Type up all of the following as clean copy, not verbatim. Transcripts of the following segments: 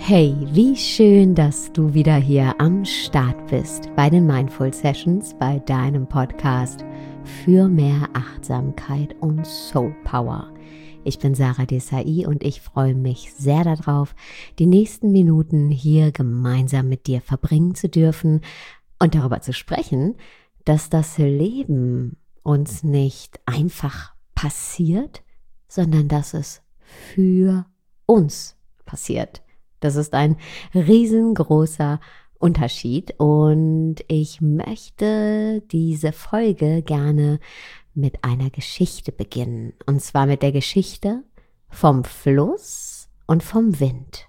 Hey, wie schön, dass du wieder hier am Start bist bei den Mindful Sessions, bei deinem Podcast für mehr Achtsamkeit und Soul Power. Ich bin Sarah Desai und ich freue mich sehr darauf, die nächsten Minuten hier gemeinsam mit dir verbringen zu dürfen und darüber zu sprechen, dass das Leben uns nicht einfach passiert, sondern dass es für uns passiert. Das ist ein riesengroßer Unterschied und ich möchte diese Folge gerne mit einer Geschichte beginnen. Und zwar mit der Geschichte vom Fluss und vom Wind.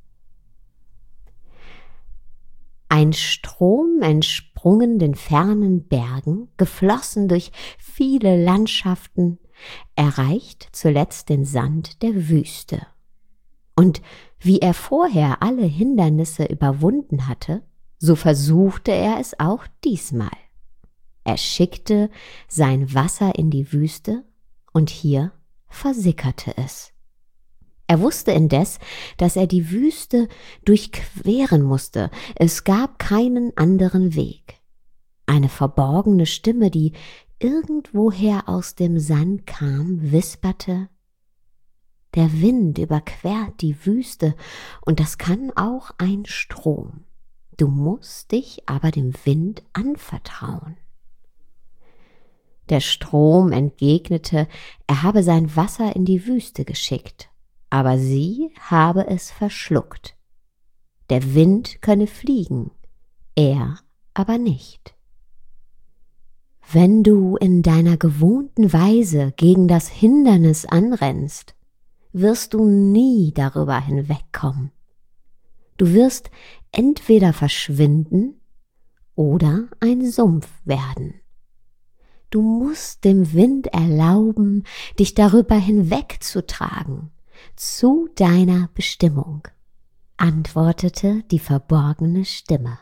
Ein Strom entsprungen den fernen Bergen, geflossen durch viele Landschaften, erreicht zuletzt den Sand der Wüste. Und wie er vorher alle Hindernisse überwunden hatte, so versuchte er es auch diesmal. Er schickte sein Wasser in die Wüste und hier versickerte es. Er wusste indes, dass er die Wüste durchqueren musste. Es gab keinen anderen Weg. Eine verborgene Stimme, die irgendwoher aus dem Sand kam, wisperte: Der Wind überquert die Wüste und das kann auch ein Strom. Du musst dich aber dem Wind anvertrauen. Der Strom entgegnete, er habe sein Wasser in die Wüste geschickt, aber sie habe es verschluckt. Der Wind könne fliegen, er aber nicht. Wenn du in deiner gewohnten Weise gegen das Hindernis anrennst, wirst du nie darüber hinwegkommen. Du wirst entweder verschwinden oder ein Sumpf werden. Du musst dem Wind erlauben, dich darüber hinwegzutragen, zu deiner Bestimmung, antwortete die verborgene Stimme.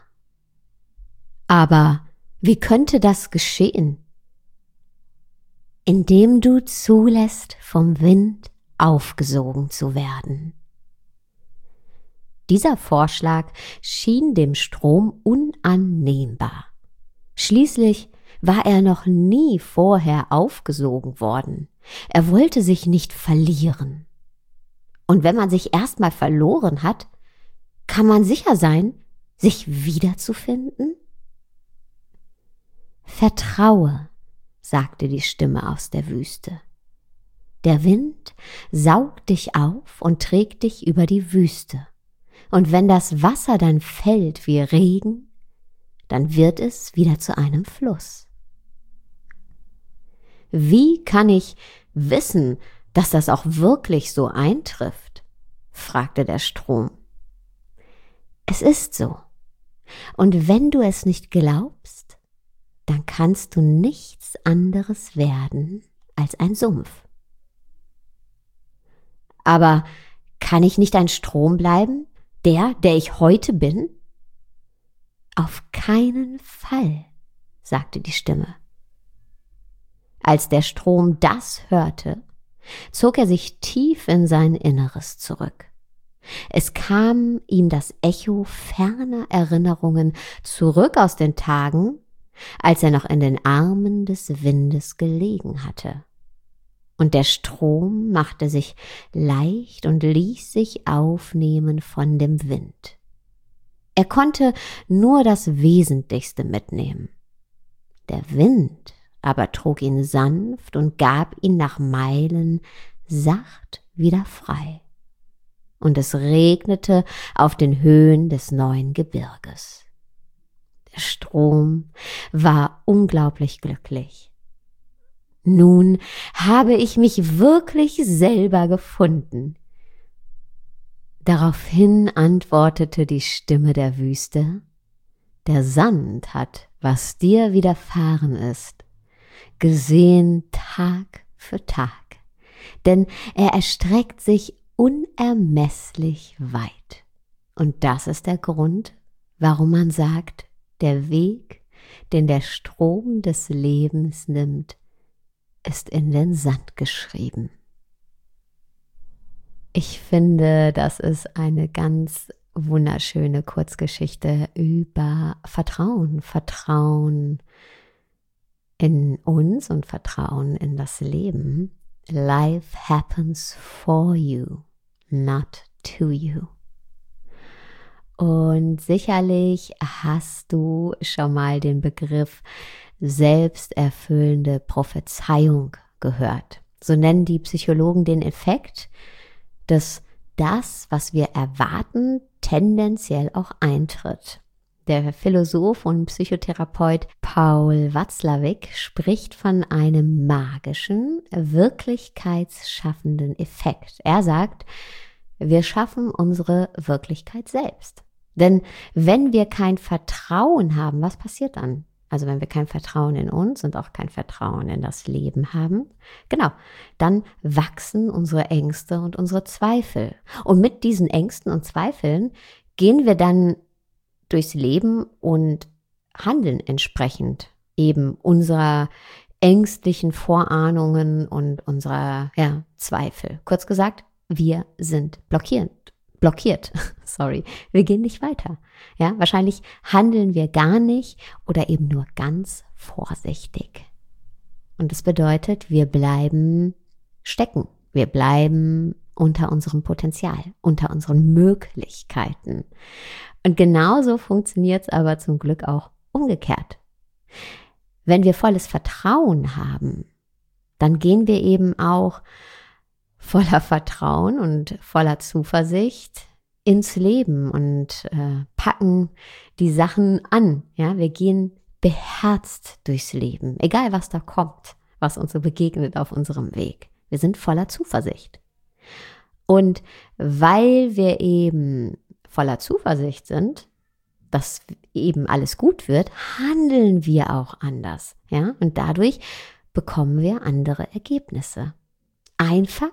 Aber wie könnte das geschehen? Indem du zulässt, vom Wind aufgesogen zu werden. Dieser Vorschlag schien dem Strom unannehmbar. Schließlich war er noch nie vorher aufgesogen worden. Er wollte sich nicht verlieren. Und wenn man sich erstmal verloren hat, kann man sicher sein, sich wiederzufinden? Vertraue, sagte die Stimme aus der Wüste. Der Wind saugt dich auf und trägt dich über die Wüste. Und wenn das Wasser dann fällt wie Regen, dann wird es wieder zu einem Fluss. Wie kann ich wissen, dass das auch wirklich so eintrifft? Fragte der Strom. Es ist so. Und wenn du es nicht glaubst, dann kannst du nichts anderes werden als ein Sumpf. Aber kann ich nicht ein Strom bleiben, der ich heute bin? Auf keinen Fall, sagte die Stimme. Als der Strom das hörte, zog er sich tief in sein Inneres zurück. Es kam ihm das Echo ferner Erinnerungen zurück aus den Tagen, als er noch in den Armen des Windes gelegen hatte. Und der Strom machte sich leicht und ließ sich aufnehmen von dem Wind. Er konnte nur das Wesentlichste mitnehmen. Der Wind aber trug ihn sanft und gab ihn nach Meilen sacht wieder frei. Und es regnete auf den Höhen des neuen Gebirges. Der Strom war unglaublich glücklich. Nun habe ich mich wirklich selber gefunden. Daraufhin antwortete die Stimme der Wüste: Der Sand hat, was dir widerfahren ist, gesehen Tag für Tag, denn er erstreckt sich unermesslich weit. Und das ist der Grund, warum man sagt, der Weg, den der Strom des Lebens nimmt, ist in den Sand geschrieben. Ich finde, das ist eine ganz wunderschöne Kurzgeschichte über Vertrauen. Vertrauen in uns und Vertrauen in das Leben. Life happens for you, not to you. Und sicherlich hast du schon mal den Begriff selbsterfüllende Prophezeiung gehört. So nennen die Psychologen den Effekt, dass das, was wir erwarten, tendenziell auch eintritt. Der Philosoph und Psychotherapeut Paul Watzlawick spricht von einem magischen, wirklichkeitsschaffenden Effekt. Er sagt, wir schaffen unsere Wirklichkeit selbst. Denn wenn wir kein Vertrauen haben, was passiert dann? Also wenn wir kein Vertrauen in uns und auch kein Vertrauen in das Leben haben, genau, dann wachsen unsere Ängste und unsere Zweifel. Und mit diesen Ängsten und Zweifeln gehen wir dann durchs Leben und handeln entsprechend eben unserer ängstlichen Vorahnungen und unserer Zweifel. Kurz gesagt, wir sind blockiert. Sorry, wir gehen nicht weiter. Ja, wahrscheinlich handeln wir gar nicht oder eben nur ganz vorsichtig. Und das bedeutet, wir bleiben stecken. Wir bleiben unter unserem Potenzial, unter unseren Möglichkeiten. Und genauso funktioniert es aber zum Glück auch umgekehrt. Wenn wir volles Vertrauen haben, dann gehen wir eben auch voller Vertrauen und voller Zuversicht ins Leben und packen die Sachen an. Ja, wir gehen beherzt durchs Leben, egal was da kommt, was uns so begegnet auf unserem Weg. Wir sind voller Zuversicht. Und weil wir eben voller Zuversicht sind, dass eben alles gut wird, handeln wir auch anders. Ja, und dadurch bekommen wir andere Ergebnisse. Einfach,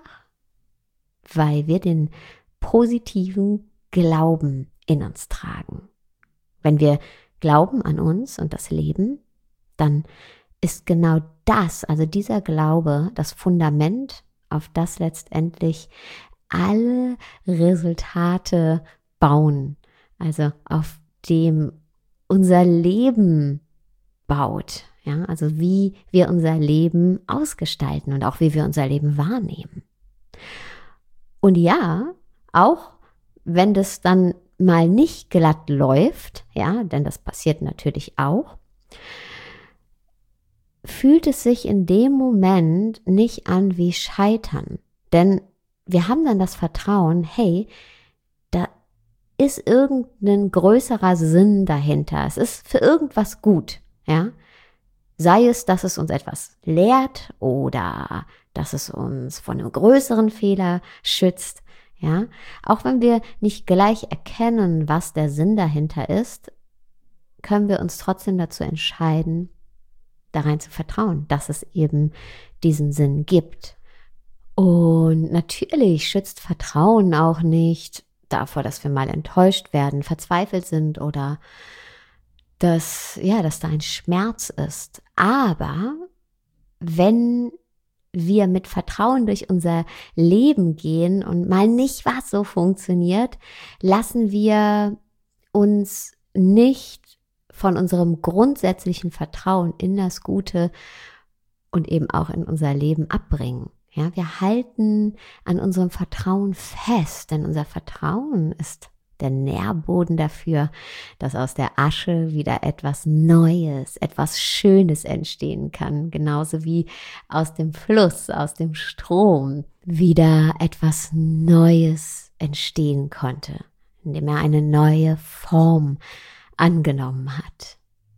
weil wir den positiven Glauben in uns tragen. Wenn wir glauben an uns und das Leben, dann ist genau das, also dieser Glaube, das Fundament, auf das letztendlich alle Resultate bauen, also auf dem unser Leben baut. Ja, also wie wir unser Leben ausgestalten und auch wie wir unser Leben wahrnehmen. Und ja, auch wenn das dann mal nicht glatt läuft, ja, denn das passiert natürlich auch, fühlt es sich in dem Moment nicht an wie Scheitern. Denn wir haben dann das Vertrauen, hey, da ist irgendein größerer Sinn dahinter. Es ist für irgendwas gut, ja. Sei es, dass es uns etwas lehrt oder dass es uns vor einem größeren Fehler schützt. Ja, auch wenn wir nicht gleich erkennen, was der Sinn dahinter ist, können wir uns trotzdem dazu entscheiden, da rein zu vertrauen, dass es eben diesen Sinn gibt. Und natürlich schützt Vertrauen auch nicht davor, dass wir mal enttäuscht werden, verzweifelt sind oder dass da ein Schmerz ist. Aber wenn wir mit Vertrauen durch unser Leben gehen und mal nicht was so funktioniert, lassen wir uns nicht von unserem grundsätzlichen Vertrauen in das Gute und eben auch in unser Leben abbringen. Ja, wir halten an unserem Vertrauen fest, denn unser Vertrauen ist der Nährboden dafür, dass aus der Asche wieder etwas Neues, etwas Schönes entstehen kann. Genauso wie aus dem Fluss, aus dem Strom wieder etwas Neues entstehen konnte, indem er eine neue Form angenommen hat.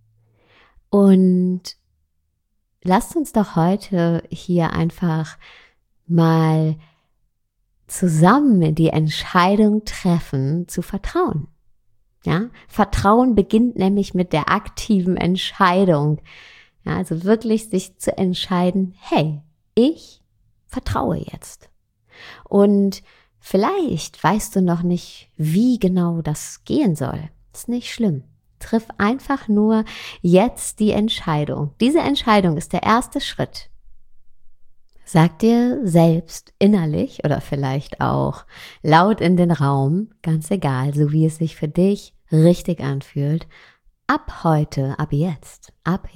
Und lasst uns doch heute hier einfach mal zusammen die Entscheidung treffen, zu vertrauen. Ja, Vertrauen beginnt nämlich mit der aktiven Entscheidung. Ja, also wirklich sich zu entscheiden, hey, ich vertraue jetzt. Und vielleicht weißt du noch nicht, wie genau das gehen soll. Ist nicht schlimm. Triff einfach nur jetzt die Entscheidung. Diese Entscheidung ist der erste Schritt. Sag dir selbst innerlich oder vielleicht auch laut in den Raum, ganz egal, so wie es sich für dich richtig anfühlt, ab heute, ab jetzt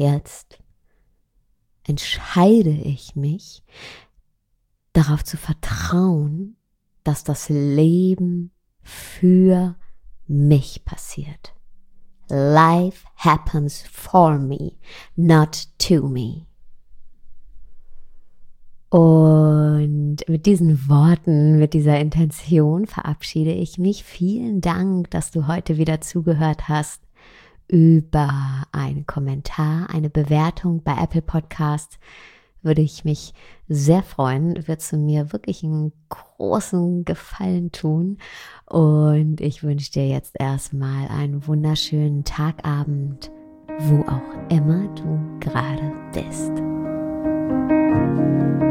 entscheide ich mich, darauf zu vertrauen, dass das Leben für mich passiert. Life happens for me, not to me. Und mit diesen Worten, mit dieser Intention verabschiede ich mich. Vielen Dank, dass du heute wieder zugehört hast. Über einen Kommentar, eine Bewertung bei Apple Podcasts würde ich mich sehr freuen. Würdest du mir wirklich einen großen Gefallen tun. Und ich wünsche dir jetzt erstmal einen wunderschönen Tagabend, wo auch immer du gerade bist.